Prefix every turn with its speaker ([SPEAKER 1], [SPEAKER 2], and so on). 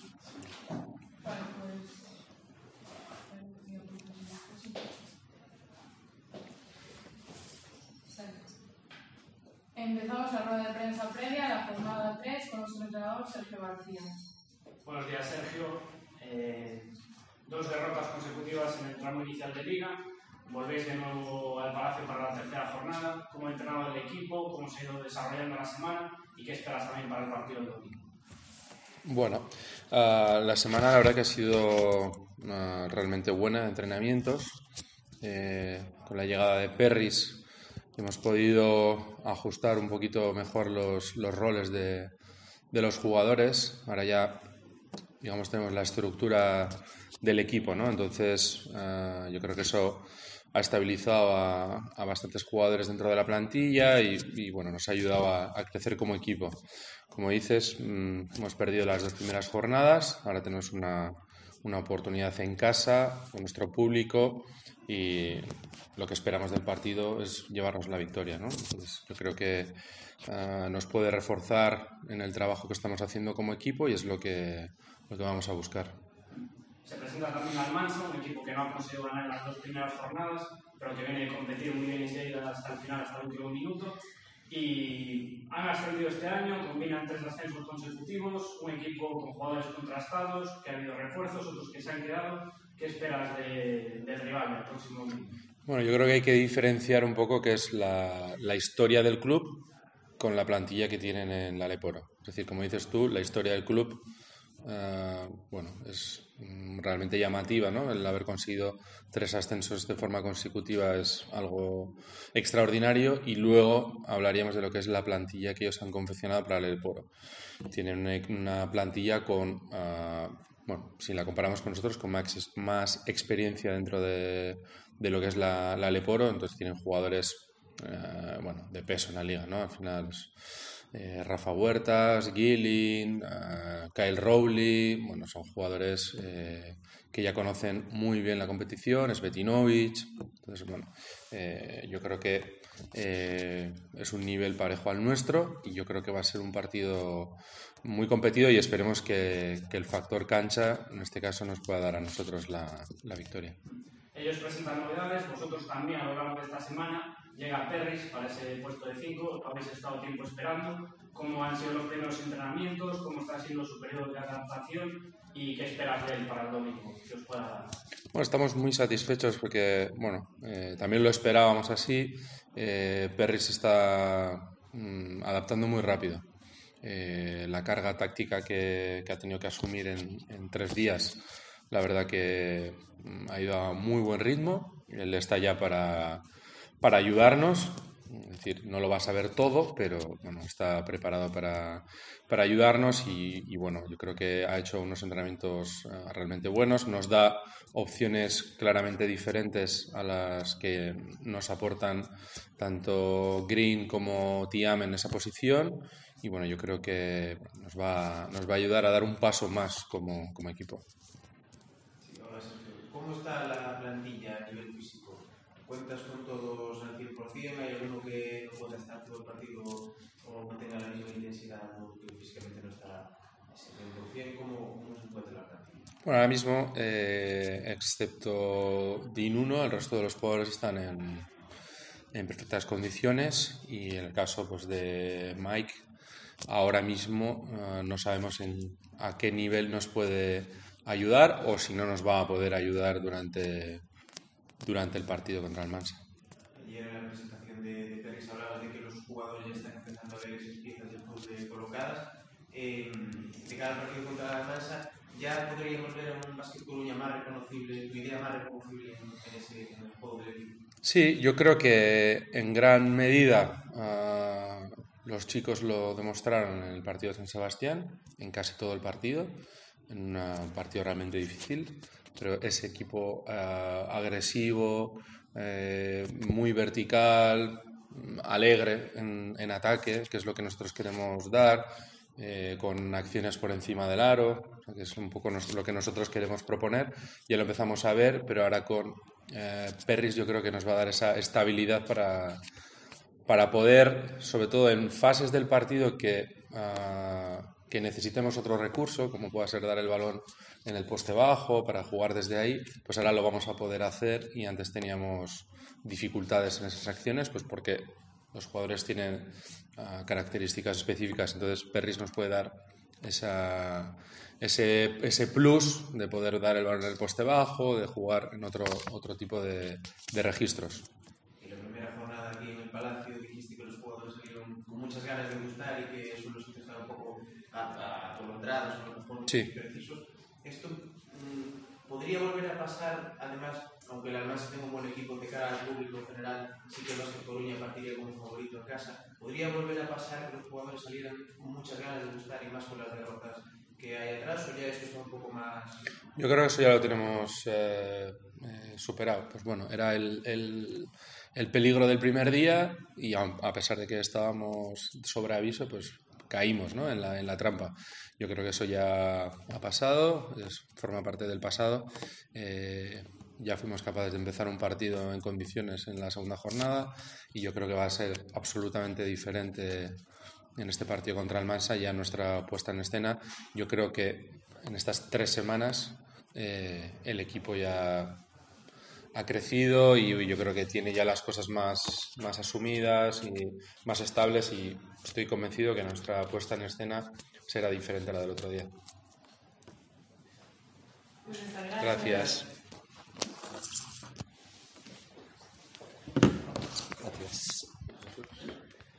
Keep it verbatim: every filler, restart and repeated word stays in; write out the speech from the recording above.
[SPEAKER 1] Vale, pues... Empezamos la rueda de prensa previa a la jornada tres con nuestro entrenador Sergio García.
[SPEAKER 2] Buenos días, Sergio. Eh, dos derrotas consecutivas en el tramo inicial de Liga. Volvéis de nuevo al Palacio para la tercera jornada. ¿Cómo ha entrenado el equipo? ¿Cómo se ha ido desarrollando la semana? ¿Y qué esperas también para el partido del domingo?
[SPEAKER 3] Bueno, uh, la semana la verdad que ha sido uh, realmente buena de entrenamientos. Eh, con la llegada de Perris hemos podido ajustar un poquito mejor los, los roles de, de los jugadores. Ahora ya, digamos, tenemos la estructura del equipo, ¿no? Entonces, uh, yo creo que eso ha estabilizado a, a bastantes jugadores dentro de la plantilla y, y bueno, nos ha ayudado a, a crecer como equipo. Como dices, mmm, hemos perdido las dos primeras jornadas, ahora tenemos una, una oportunidad en casa con nuestro público y lo que esperamos del partido es llevarnos la victoria, ¿no? Entonces, yo creo que uh, nos puede reforzar en el trabajo que estamos haciendo como equipo y es lo que, lo que vamos a buscar.
[SPEAKER 2] Se presenta también Almansa, un equipo que no ha conseguido ganar en las dos primeras jornadas, pero que viene a competir muy bien y seguir hasta el final, hasta el último minuto. Y han ascendido este año, combinan tres ascensos consecutivos, un equipo con jugadores contrastados, que ha habido refuerzos, otros que se han quedado. ¿Qué esperas de, del rival el próximo domingo?
[SPEAKER 3] Bueno, yo creo que hay que diferenciar un poco qué es la, la historia del club con la plantilla que tienen en la Leporo. Es decir, como dices tú, la historia del club Uh, bueno, es realmente llamativa, ¿no? El haber conseguido tres ascensos de forma consecutiva es algo extraordinario y luego hablaríamos de lo que es la plantilla que ellos han confeccionado para el Leporo. Tienen una, una plantilla con, uh, bueno, si la comparamos con nosotros, con más, más experiencia dentro de, de lo que es la, la Leporo, entonces tienen jugadores uh, bueno, de peso en la liga, ¿no? Al final Eh, Rafa Huertas, Gillin, uh, Kyle Rowley, bueno, son jugadores eh, que ya conocen muy bien la competición, Svetinovic, entonces bueno, eh, yo creo que eh, es un nivel parejo al nuestro y yo creo que va a ser un partido muy competido y esperemos que, que el factor cancha en este caso nos pueda dar a nosotros la, la victoria.
[SPEAKER 2] Ellos presentan novedades, vosotros también a lo largo de esta semana. Llega Perris para ese puesto de cinco, habéis estado tiempo esperando. ¿Cómo han sido los primeros entrenamientos? ¿Cómo está siendo su periodo de adaptación? ¿Y qué esperas de él para el domingo? ¿Qué os pueda dar?
[SPEAKER 3] Bueno, estamos muy satisfechos porque, bueno, eh, también lo esperábamos así. Eh, Perris se está mm, adaptando muy rápido. Eh, la carga táctica que, que ha tenido que asumir en, en tres días, la verdad que ha ido a muy buen ritmo. Él está ya para, para ayudarnos, es decir, no lo va a saber todo, pero bueno, está preparado para, para ayudarnos y, y bueno, yo creo que ha hecho unos entrenamientos uh, realmente buenos, nos da opciones claramente diferentes a las que nos aportan tanto Green como Thiam en esa posición y bueno, yo creo que nos va, nos va a ayudar a dar un paso más como, como equipo.
[SPEAKER 4] ¿Cómo está la plantilla a nivel físico? ¿Cuentas con todos al cien por ciento? ¿Hay alguno que no pueda estar todo el partido o no tenga la misma intensidad o que físicamente no está al cien por ciento? ¿Cómo, cómo se encuentra la plantilla?
[SPEAKER 3] Bueno, ahora mismo, eh, excepto Dinuno, el resto de los jugadores están en, en perfectas condiciones y en el caso pues, de Mike, ahora mismo uh, no sabemos en, a qué nivel nos puede ayudar o si no nos va a poder ayudar durante, durante el partido contra el Mansa.
[SPEAKER 4] Ayer en la presentación de, de Pérez hablabas de que los jugadores ya están empezando a ver esas piezas del puzzle colocadas. Eh, de cada partido contra el Mansa, ¿ya podríamos ver un Básquet Coruña más reconocible, tu idea más reconocible en, en ese en el juego del equipo?
[SPEAKER 3] Sí, yo creo que en gran medida uh, los chicos lo demostraron en el partido de San Sebastián, en casi todo el partido, en un partido realmente difícil, pero ese equipo uh, agresivo, eh, muy vertical, alegre en, en ataque, que es lo que nosotros queremos dar, eh, con acciones por encima del aro, que es un poco nos, lo que nosotros queremos proponer. Ya lo empezamos a ver, pero ahora con eh, Perris yo creo que nos va a dar esa estabilidad para, para poder, sobre todo en fases del partido que uh, que necesitemos otro recurso, como pueda ser dar el balón en el poste bajo para jugar desde ahí, pues ahora lo vamos a poder hacer y antes teníamos dificultades en esas acciones, pues porque los jugadores tienen uh, características específicas. Entonces Perris nos puede dar esa, ese, ese plus de poder dar el balón en el poste bajo, de jugar en otro, otro tipo de, de registros.
[SPEAKER 4] En la primera jornada aquí en el Palacio dijiste que los jugadores salieron con muchas ganas de gustar y que eso los hizo estar un poco atolondrados o a lo mejor
[SPEAKER 3] sí.
[SPEAKER 4] precisos. Esto mmm, podría volver a pasar, además, aunque el Almansa tenga un buen equipo de cara al público en general, sí que el Básquet Coruña partiría como favorito en casa. ¿Podría volver a pasar que los jugadores salieran con muchas ganas de gustar y más con las derrotas que hay atrás, o ya eso está un poco más...?
[SPEAKER 3] Yo creo que eso ya lo tenemos eh, eh, superado. Pues bueno, era el, el, el peligro del primer día y a, a pesar de que estábamos sobre aviso, pues caímos, ¿no?, en la, en la trampa. Yo creo que eso ya ha pasado, es, forma parte del pasado. Eh, ya fuimos capaces de empezar un partido en condiciones en la segunda jornada y yo creo que va a ser absolutamente diferente en este partido contra el Almansa, ya nuestra puesta en escena. Yo creo que en estas tres semanas eh, el equipo ya ha crecido y yo creo que tiene ya las cosas más, más asumidas y más estables y estoy convencido que nuestra puesta en escena será diferente a la del otro día. Gracias. Gracias.